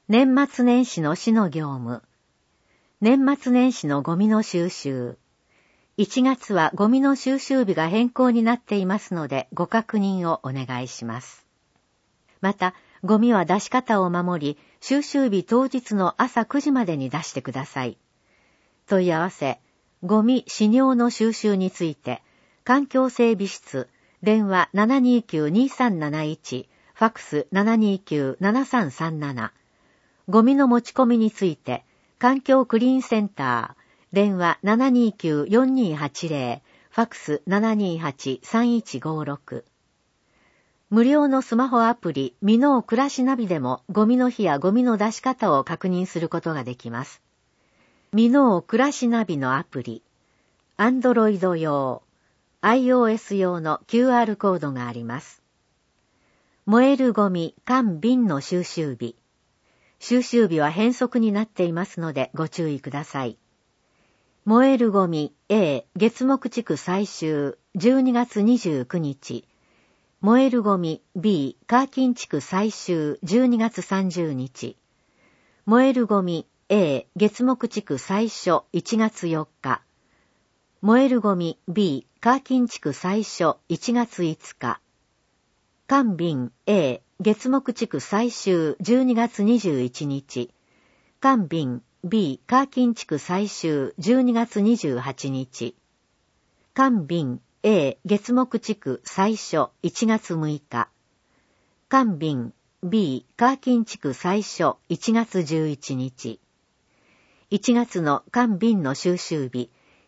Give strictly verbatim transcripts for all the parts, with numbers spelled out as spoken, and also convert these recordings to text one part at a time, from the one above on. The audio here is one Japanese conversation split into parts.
年末年始の市の業務。年末年始のゴミの収集。いちがつはゴミの収集日が変更になっていますのでご確認をお願いします。また、ゴミは出し方を守り、収集日当日の朝くじまでに出してください。問い合わせ、ゴミ死尿の収集について、環境整備室、電話 ななにきゅうにさんなないち、ファックス ななにきゅうななさんさんなな。ゴミの持ち込みについて、環境クリーンセンター、電話 ななにきゅうよんにはちぜろ、ファックス ななにはちさんいちごろく。無料のスマホアプリ、ミノー暮らしナビでもゴミの日やゴミの出し方を確認することができます。ミノー暮らしナビのアプリ、Android 用、iOS 用の キューアール コードがあります。燃えるゴミ、缶瓶の収集日。収集日は変則になっていますのでご注意ください。燃えるゴミ A 月木地区最終じゅうにがつにじゅうくにち。燃えるゴミ B カーキン地区最終じゅうにがつさんじゅうにち。燃えるゴミ A 月木地区最初いちがつよっか。燃えるゴミ B カーキン地区最初いちがついつか。缶瓶 A 月木地区最終じゅうにがつにじゅういちにち。缶瓶 B カーキン地区最終じゅうにがつにじゅうはちにち。缶瓶 A 月木地区最初いちがつむいか。缶瓶 B カーキン地区最初いちがつじゅういちにち。いちがつの缶瓶の収集日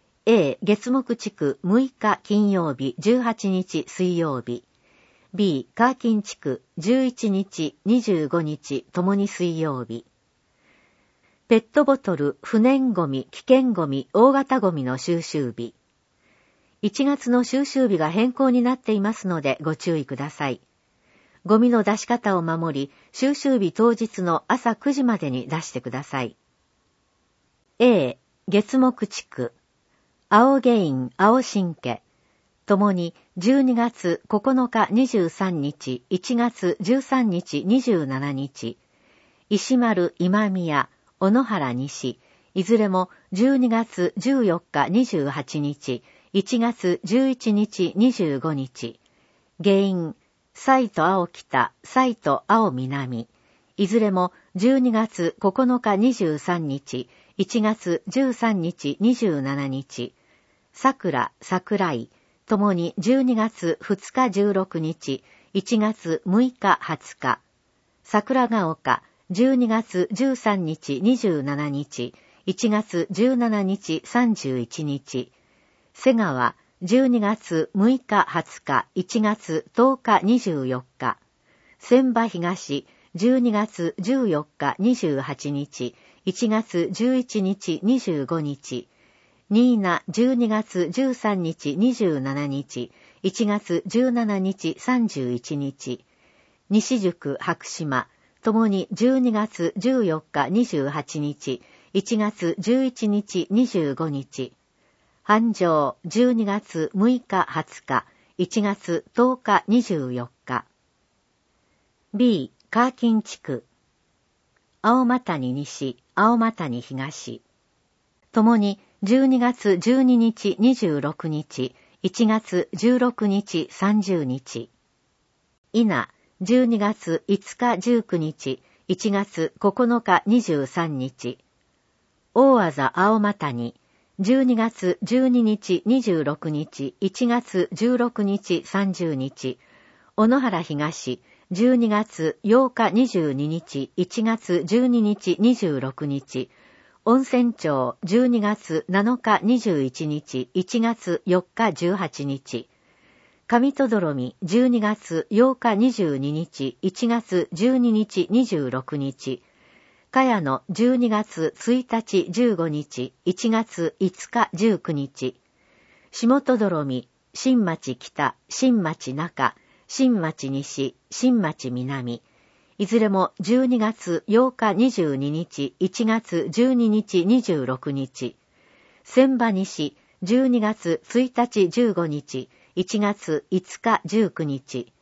A 月木地区むいか金曜日じゅうはちにち水曜日。B カーキン地区じゅういちにちにじゅうごにちともに水曜日。ペットボトル不燃ゴミ危険ゴミ大型ゴミの収集日。いちがつの収集日が変更になっていますのでご注意ください。ゴミの出し方を守り、収集日当日の朝くじまでに出してください。A 月木地区青ゲイン青神家ともにじゅうにがつここのかにじゅうさんにち、いちがつじゅうさんにちにじゅうしちにち、石丸今宮、小野原西、いずれもじゅうにがつじゅうよっかにじゅうはちにち、いちがつじゅういちにちにじゅうごにち、原因、西都青北、西都青南、いずれもじゅうにがつここのかにじゅうさんにち、いちがつじゅうさんにちにじゅうしちにち、桜、桜井、ともにじゅうにがつふつかじゅうろくにち、いちがつむいかはつか、桜ヶ丘、じゅうにがつじゅうさんにちにじゅうしちにち、いちがつじゅうしちにちさんじゅういちにち、瀬川、じゅうにがつむいかはつか、いちがつとおかにじゅうよっか、千葉東、じゅうにがつじゅうよっかにじゅうはちにち、いちがつじゅういちにちにじゅうごにち、新名じゅうにがつじゅうさんにちにじゅうしちにち、いちがつじゅうしちにちさんじゅういちにち、西宿白島、ともにじゅうにがつじゅうよっかにじゅうはちにち、いちがつじゅういちにちにじゅうごにち、繁盛じゅうにがつむいかはつか、いちがつとおかにじゅうよっか。B カーキン地区青マ谷西、青マ谷東、ともにじゅうにがつじゅうににちにじゅうろくにち、いちがつじゅうろくにちさんじゅうにち。稲、じゅうにがついつかじゅうくにち、いちがつここのかにじゅうさんにち。大字青マ谷、じゅうにがつじゅうににちにじゅうろくにち、いちがつじゅうろくにちさんじゅうにち。小野原東、じゅうにがつようかにじゅうににち、いちがつじゅうににちにじゅうろくにち。温泉町じゅうにがつなのかにじゅういちにち、いちがつよっかじゅうはちにち。上戸どみじゅうにがつようかにじゅうににち、いちがつじゅうににちにじゅうろくにち。茅野じゅうにがつついたちじゅうごにち、いちがついつかじゅうくにち。下戸どみ、新町北、新町中、新町西、新町南。いずれもじゅうにがつようかにじゅうににち、いちがつじゅうににちにじゅうろくにち。千葉西、じゅうにがつついたちじゅうごにち、いちがついつかじゅうくにち。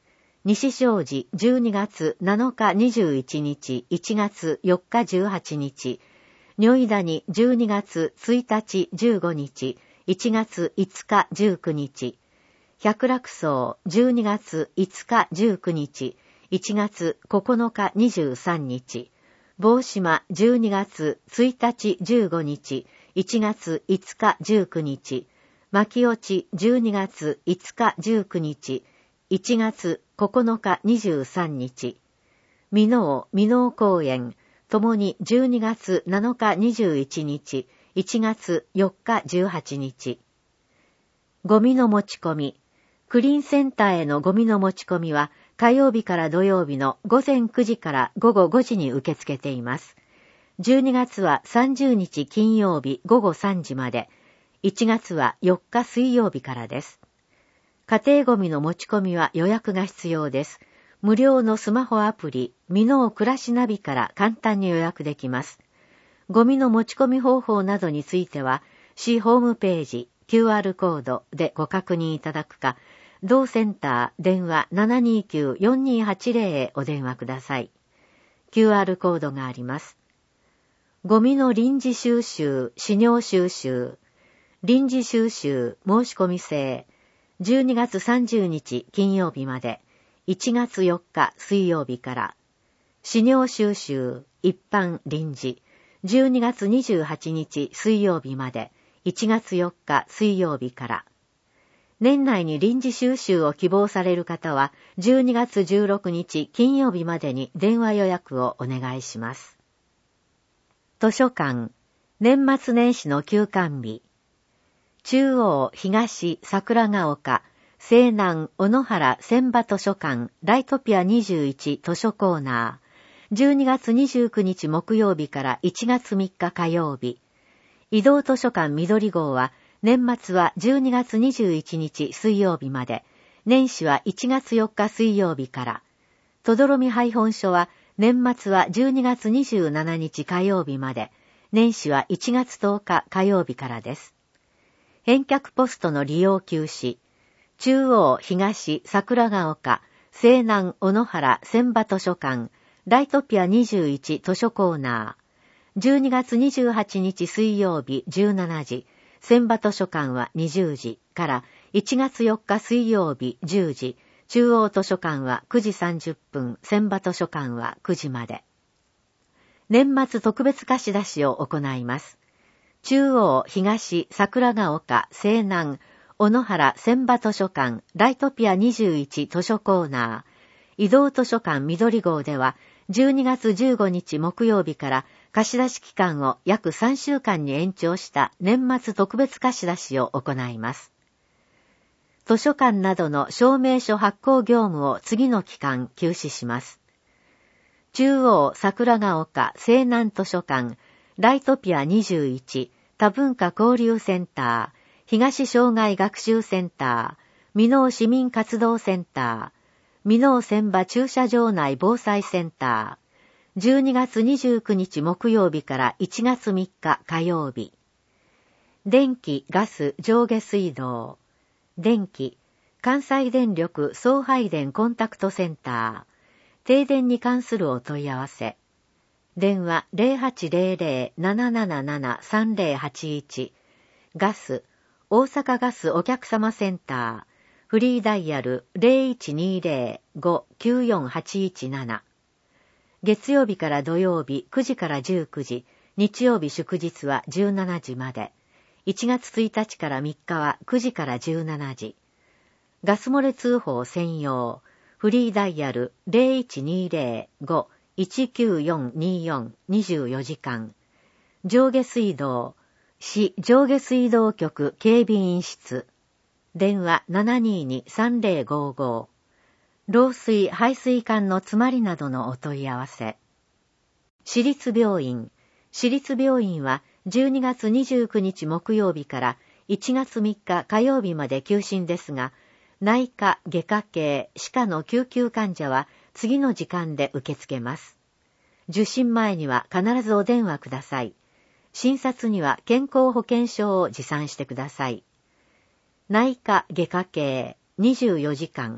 西正寺じゅうにがつなのかにじゅういちにち、いちがつよっかじゅうはちにち、如意谷じゅうにがつついたちじゅうごにち、いちがついつかじゅうくにち、百楽荘じゅうにがついつかじゅうくにち、いちがつここのかにじゅうさんにち、坊島じゅうにがつついたちじゅうごにち、いちがついつかじゅうくにち、牧落ちじゅうにがついつかじゅうくにち、いちがつここのかにじゅうさんにち、箕面、箕面公園、ともにじゅうにがつなのかにじゅういちにち、いちがつよっかじゅうはちにち。ゴミの持ち込み。クリーンセンターへのゴミの持ち込みは火曜日から土曜日のごぜんくじからごごごじに受け付けています。じゅうにがつはさんじゅうにち金曜日ごごさんじまで、いちがつはよっか水曜日からです。家庭ゴミの持ち込みは予約が必要です。無料のスマホアプリ、箕面暮らしナビから簡単に予約できます。ゴミの持ち込み方法などについては、市ホームページ、キューアール コードでご確認いただくか、同センター電話 ななにきゅうよんにはちぜろ へお電話ください。キューアール コードがあります。ゴミの臨時収集、資料収集。臨時収集、申し込み制。じゅうにがつさんじゅうにち金曜日まで、いちがつよっか水曜日から。資料収集、一般臨時。じゅうにがつにじゅうはちにち水曜日まで、いちがつよっか水曜日から。年内に臨時収集を希望される方は、じゅうにがつじゅうろくにち金曜日までに電話予約をお願いします。図書館、年末年始の休館日。中央、東、桜ヶ丘、西南、小野原、千葉図書館、ライトピアにじゅういち図書コーナー。じゅうにがつにじゅうくにち木曜日からいちがつみっか火曜日。移動図書館緑号は、年末はじゅうにがつにじゅういちにち水曜日まで、年始はいちがつよっか水曜日から。とどろみ配本所は、年末はじゅうにがつにじゅうしちにち火曜日まで、年始はいちがつとおか火曜日からです。返却ポストの利用休止。中央、東、桜ヶ丘、西南、小野原、千葉図書館、ライトピアにじゅういち図書コーナー。じゅうにがつにじゅうはちにち水曜日じゅうしちじ、千葉図書館はにじゅうじからいちがつよっか水曜日じゅうじ、中央図書館はくじさんじゅっぷん、千葉図書館はくじまで。年末特別貸し出しを行います。中央、東、桜ヶ丘、西南、小野原、千葉図書館、ライトピアにじゅういち図書コーナー、移動図書館緑号では、じゅうにがつじゅうごにち木曜日から貸し出し期間を約さんしゅうかんに延長した年末特別貸し出しを行います。図書館などの証明書発行業務を次の期間休止します。中央、桜ヶ丘、西南図書館、ライトピアにじゅういち、多文化交流センター、東障害学習センター、箕面市民活動センター、箕面千葉駐車場内防災センター、じゅうにがつにじゅうくにち木曜日からいちがつみっか火曜日。電気、ガス、上下水道。電気、関西電力送配電コンタクトセンター、停電に関するお問い合わせ。電話 ゼロはちゼロゼロ ななななな さんゼロはちいち。ガス、大阪ガスお客様センター、フリーダイヤル ゼロいちにゼロ ご きゅうよんはちいちなな。月曜日から土曜日くじからじゅうくじ、日曜日祝日はじゅうしちじまで。いちがつついたちからみっかはくじからじゅうしちじ。ガス漏れ通報専用、フリーダイヤル ゼロいちにゼロ ご いちきゅうよんによん にじゅうよじかん。上下水道、市上下水道局警備員室。電話 ななにーに さんゼロごご。漏水排水管の詰まりなどのお問い合わせ。市立病院。市立病院はじゅうにがつにじゅうくにち木曜日からいちがつみっか火曜日まで休診ですが、内科、外科系、歯科の救急患者は次の時間で受け付けます。受診前には必ずお電話ください。診察には健康保険証を持参してください。内科、外科系、にじゅうよじかん、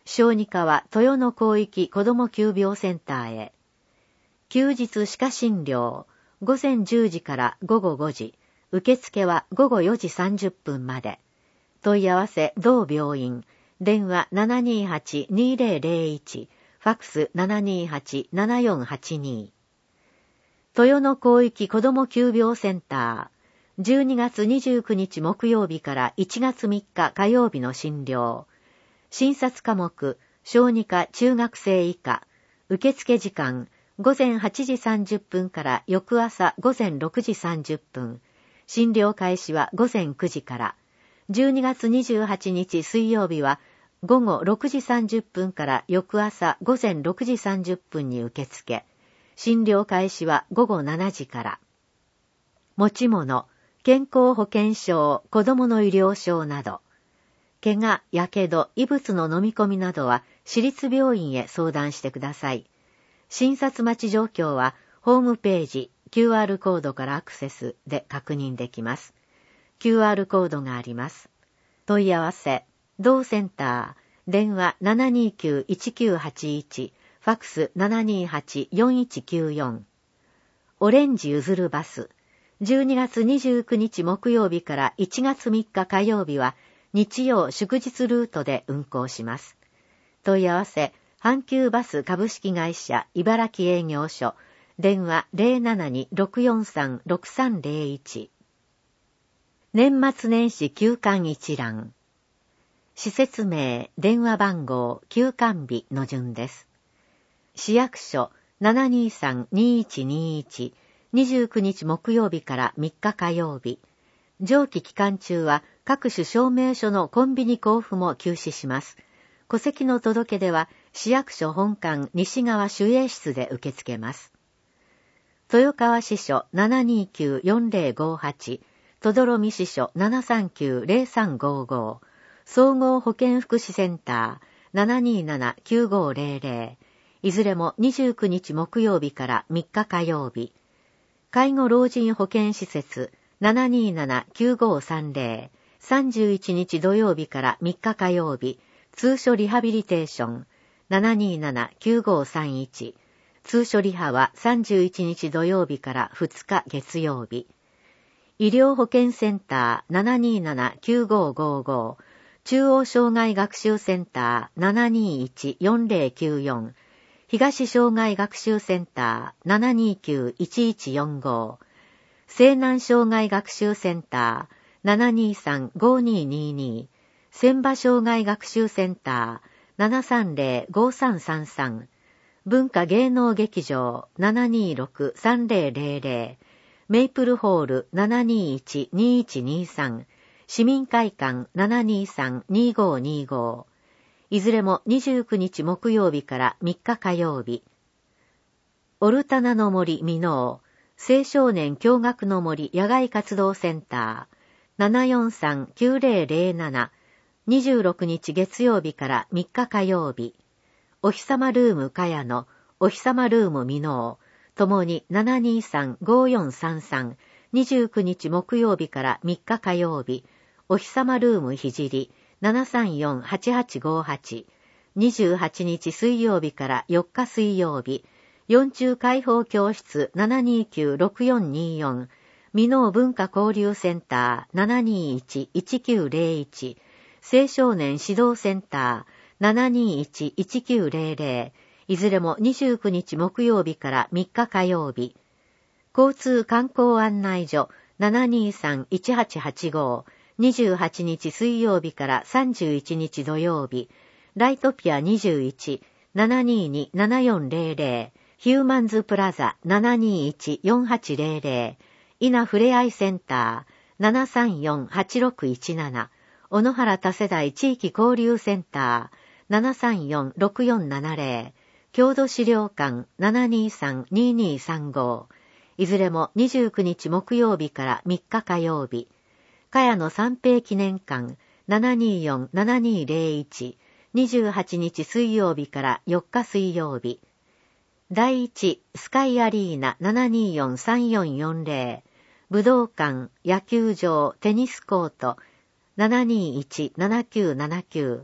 小児科は豊野広域子ども急病センターへ。休日歯科診療、午前じゅうじから午後ごじ、受付は午後よじさんじゅっぷんまで。問い合わせ同病院、電話 ななにーはち にーぜろぜろいち、ファックス ななにーはち ななよんはちに。豊野広域子ども急病センター、じゅうにがつにじゅうくにち木曜日からいちがつみっか火曜日の診療。診察科目、小児科中学生以下。受付時間、午前はちじさんじゅっぷんから翌朝午前ろくじさんじゅっぷん。診療開始は午前くじから。じゅうにがつにじゅうはちにち水曜日は午後ろくじさんじゅっぷんから翌朝午前ろくじさんじゅっぷんに受付。診療開始は午後しちじから。持ち物、健康保険証、子供の医療証など。怪我、やけど、異物の飲み込みなどは私立病院へ相談してください。診察待ち状況はホームページ、キューアール コードからアクセスで確認できます。キューアール コードがあります。問い合わせ、同センター、電話 ななにーきゅういちきゅうはちいち、ファックス ななにーはち よんいちきゅうよん。オレンジゆずるバス、じゅうにがつにじゅうくにち木曜日からいちがつみっか火曜日は日曜祝日ルートで運行します。問い合わせ、阪急バス株式会社茨城営業所、電話 ゼロななに ろくよんさん ろくさんゼロいち。年末年始休館一覧。施設名、電話番号、休館日の順です。市役所 ななにーさん にーいちにーいち、にじゅうくにち木曜日からみっか火曜日。上記期間中は各種証明書のコンビニ交付も休止します。戸籍の届け出は市役所本館西側守衛室で受け付けます。豊川支所 ななにーきゅうよんぜろごはち、等々力支所 ななさんきゅうゼロさんごご、総合保健福祉センター ななにーなな きゅうごゼロゼロ、いずれもにじゅうくにち木曜日からみっか火曜日。介護老人保健施設 ななにーなな きゅうごさんゼロ、さんじゅういちにち土曜日からみっか火曜日、通所リハビリテーション ななにーなな きゅうごさんいち、通所リハはさんじゅういちにち土曜日からふつか月曜日。医療保健センター ななにーなな きゅうごごご、中央障害学習センター ななにーいち よんぜろきゅうよん、東障害学習センター ななにーきゅう いちいちよんご、西南障害学習センター ななにーさん ごにーにーにー、千葉障害学習センター ななさんぜろ ごさんさんさん、文化芸能劇場 ななにーろく さんぜろぜろぜろ、メイプルホール ななにーいち にーいちにーさん、市民会館 ななにーさん にーごにーご、いずれもにじゅうくにち木曜日からみっか火曜日。オルタナの森箕面、青少年共学の森野外活動センター ななよんさん きゅうぜろぜろなな、にじゅうろくにち月曜日からみっか火曜日。お日様ルーム茅野、お日様ルーム箕面、ともに ななにーさん ごよんさんさん、にじゅうくにち木曜日からみっか火曜日。お日様ルームひじり、ななさんよん はちはちごはち、にじゅうはちにち水曜日からよっか水曜日。四中開放教室 ななにーきゅうろくよんにーよん、箕面文化交流センター ななにーいち いちきゅうゼロいち、青少年指導センター ななにーいち いちきゅうゼロゼロ、いずれもにじゅうくにち木曜日からみっか火曜日。交通観光案内所 ななにーさん いちはちはちご、にじゅうはちにち水曜日からさんじゅういちにち土曜日。ライトピアにじゅういち ななにーに ななよんゼロゼロ、ヒューマンズプラザ ななにーいち よんはちゼロゼロ、稲ふれあいセンター ななさんよん はちろくいちなな、小野原多世代地域交流センター ななさんよん ろくよんななゼロ、郷土資料館 ななにーさん にーにーさんご、いずれもにじゅうくにち木曜日からみっか火曜日。茅野三平記念館 ななにーよん ななにーゼロいち、にじゅうはちにち水曜日からよっか水曜日。第一スカイアリーナ ななにーよん さんよんよんゼロ、武道館、野球場、テニスコート ななにーいち ななきゅうななきゅう、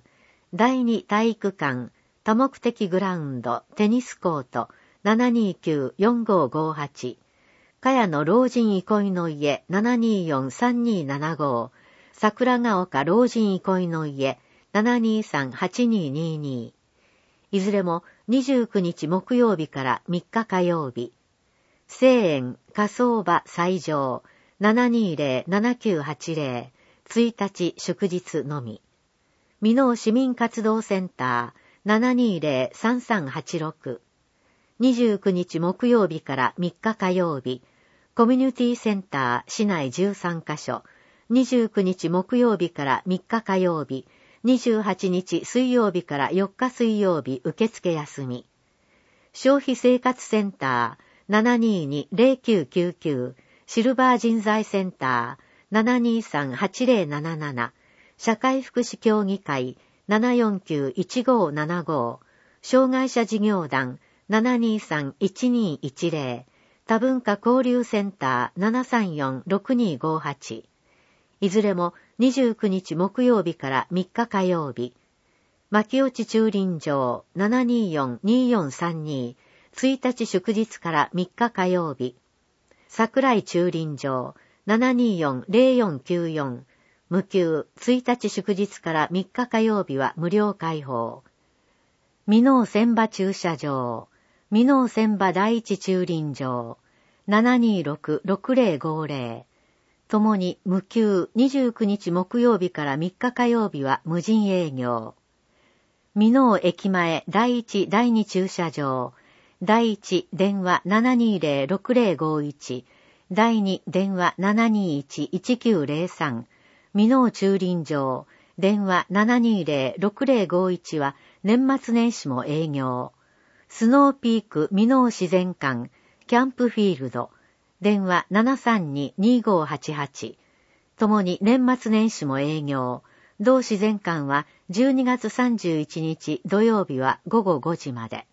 だいに体育館、多目的グラウンド、テニスコート、ななにーきゅうよんごーごーはち、茅野老人憩いの家、ななにーよんさんにーななごー、桜ヶ丘老人憩いの家、ななにーさんはちにーにーにー、いずれもにじゅうくにち木曜日からみっか火曜日、西園、火葬場斎場、ななにーぜろ ななきゅうはちぜろ、ついたち祝日のみ。箕面市民活動センター、ななにーぜろ さんさんはちろく、にじゅうくにち木曜日からみっか火曜日、コミュニティセンター市内じゅうさんカ所、にじゅうくにち木曜日からみっか火曜日、にじゅうはちにち水曜日からよっか水曜日受付休み。消費生活センター ななにーにーぜろきゅうきゅうきゅう、シルバー人材センター ななにーさんはちぜろなななな、社会福祉協議会 ななよんきゅういちごーななごー、障害者事業団 ななにーさんいちにーいちぜろ、多文化交流センター ななさんよんろくにーごーはち、いずれもにじゅうくにち木曜日からみっか火曜日、牧落駐輪場 ななにーよんにーよんさんに、ついたち祝日からみっか火曜日、桜井駐輪場 ななにーよんぜろよんきゅうよん、無給、ついたち祝日からみっか火曜日は無料開放。箕面千場駐車場、箕面千場第一駐輪場、ななにーろくろくぜろごーぜろ、ともに無給、にじゅうくにち木曜日からみっか火曜日は無人営業。箕面駅前第一第二駐車場、第一電話 ななにーぜろろくぜろごーいち、第二電話 ななにーいちいちきゅうぜろさん、箕面駐輪場、電話 ななにーぜろろくぜろごーいち は年末年始も営業。スノーピーク箕面自然館、キャンプフィールド、電話 ななさんにーにーごーはちはち、ともに年末年始も営業。同自然館はじゅうにがつさんじゅういちにち土曜日はごごごじまで。